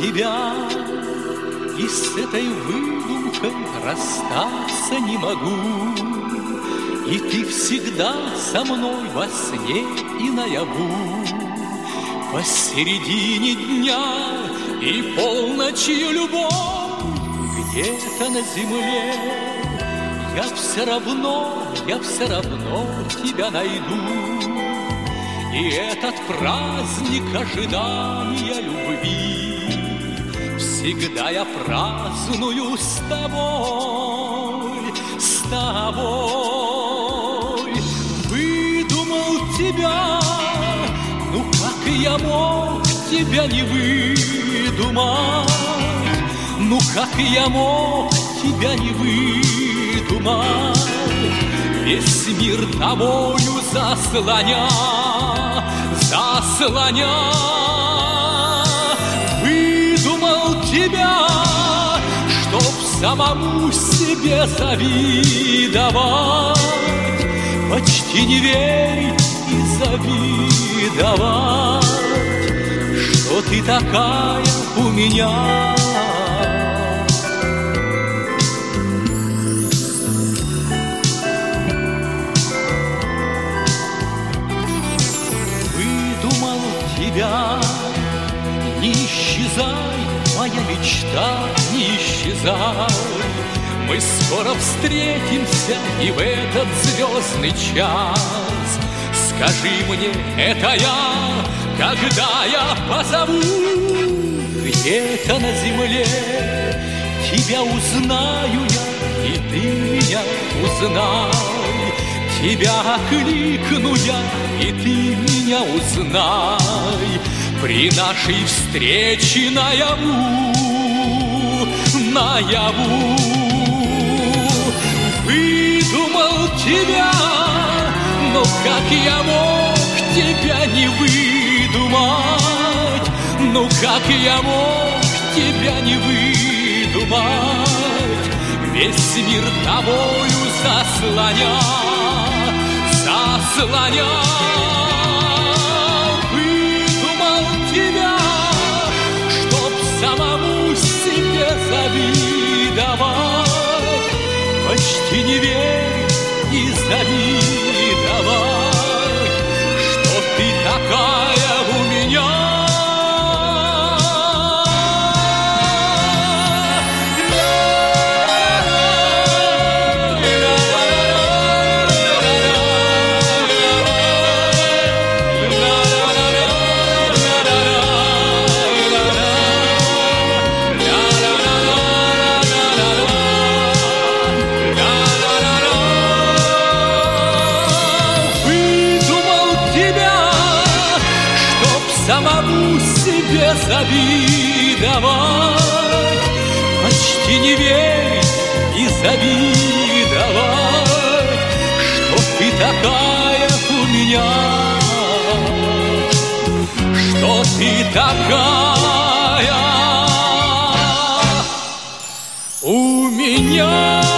тебя, и с этой выдумкой расстаться не могу. И ты всегда со мной во сне и наяву. Посередине дня и полночью любовь где-то на земле. Я все равно тебя найду. И этот праздник ожидания любви всегда я праздную с тобой, с тобой. Выдумал тебя, ну как я мог тебя не выдумать? Ну как я мог тебя не выдумать? Весь мир тобою заслоня. Выдумал тебя, чтоб самому себе завидовать, почти не верить и завидовать, что ты такая у меня. Не исчезай, моя мечта, не исчезай. Мы скоро встретимся и в этот звездный час. Скажи мне, это я, когда я позову. Где-то на земле тебя узнаю я, и ты меня узнай. Тебя окликну я, и ты меня узнай. При нашей встрече наяву, наяву. Выдумал тебя, но как я мог тебя не выдумать? Ну как я мог тебя не выдумать? Весь мир тобою заслоня. Выдумал тебя, чтоб самому себе завидовать, почти не верить и завидовать, что ты такая у меня. Самому себе завидовать, почти не верить и завидовать, что ты такая у меня, что ты такая у меня.